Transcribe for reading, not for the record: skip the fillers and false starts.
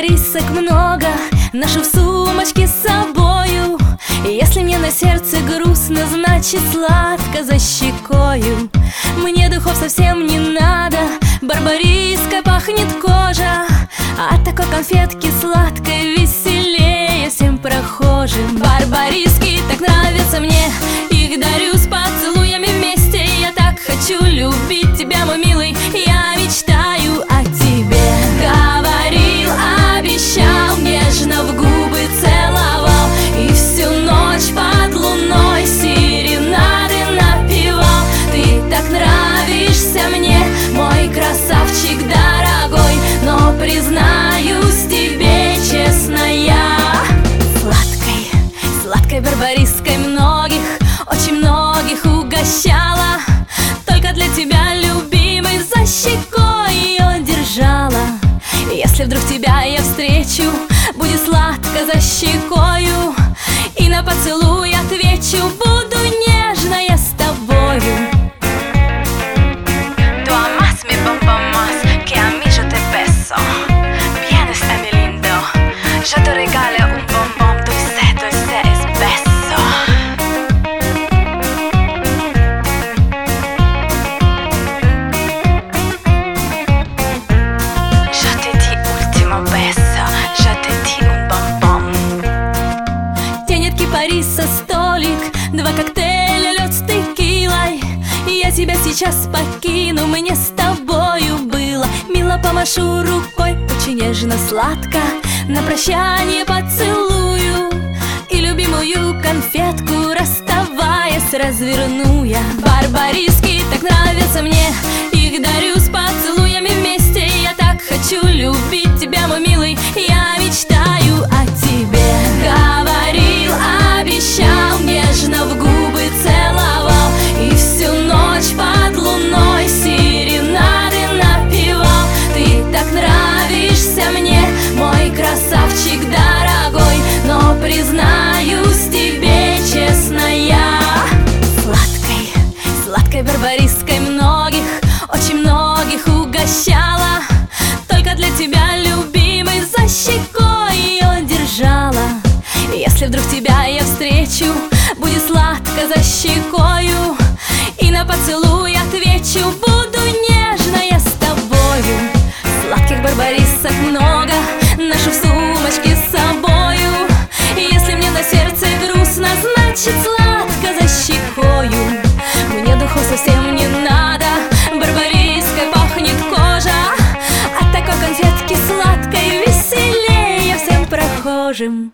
барбарисок много, ношу в сумочке с собою. И если мне на сердце грустно, значит сладко за щекою. Мне духов совсем не надо, барбариской пахнет кожа. От такой конфетки сладкой веселее всем прохожим. Барбариски так нравятся мне, их дарю с поцелуями вместе. Я так хочу любить тебя, мой милый, я мечтаю о тебе. Говорил, обещал, нежно в губы целовал, и всю ночь под луной серенады напевал. Ты так нравишься мне, мой красавчик дорогой, но признаюсь тебе честно, я сладкой, сладкой барбариской многих, очень многих угощала. Только для тебя, любимый, за щекой ее держала. Если вдруг тебя я встречу, будет сладко за щекою, и на поцелуй отвечу, буду нежная с тобою. Tú amas mi bomba más que a mí yo te beso. Vienes a mi lindo, yo te regalo un bombón dulce, dulce espeso. Yo te di último beso, yo te di un bombón. Тянет кипариса столик, два коктейля, лед с текилой. Я тебя сейчас покину, мне с тобою было мило. Помашу рукой, очень нежно, сладко, на прощание поцелую, и любимую конфетку, расставаясь, разверну я. Барбариски так нравятся мне, их дарю с поцелуями вместе. Я так хочу любить тебя, мой милый, я мечтаю о тебе. Говорил, обещал, нежно в губы целовал, и всю ночь под луной серенады напевал. Ты так нравишься мне, мой красавчик дорогой, но признаюсь тебе честно, я сладкой, сладкой барбариской многих, очень многих угощала. Только для тебя, любимый, за щекой ее держала. Если вдруг тебя я встречу, будет сладко за щекою, и на поцелуй отвечу, буду нежная с тобою. Сладких барбарисок много, ношу в сумочке с собою. И если мне на сердце грустно, значит сладко за щекою. Мне духов совсем не надо, барбариской пахнет кожа. От такой конфетки сладкой веселее всем прохожим.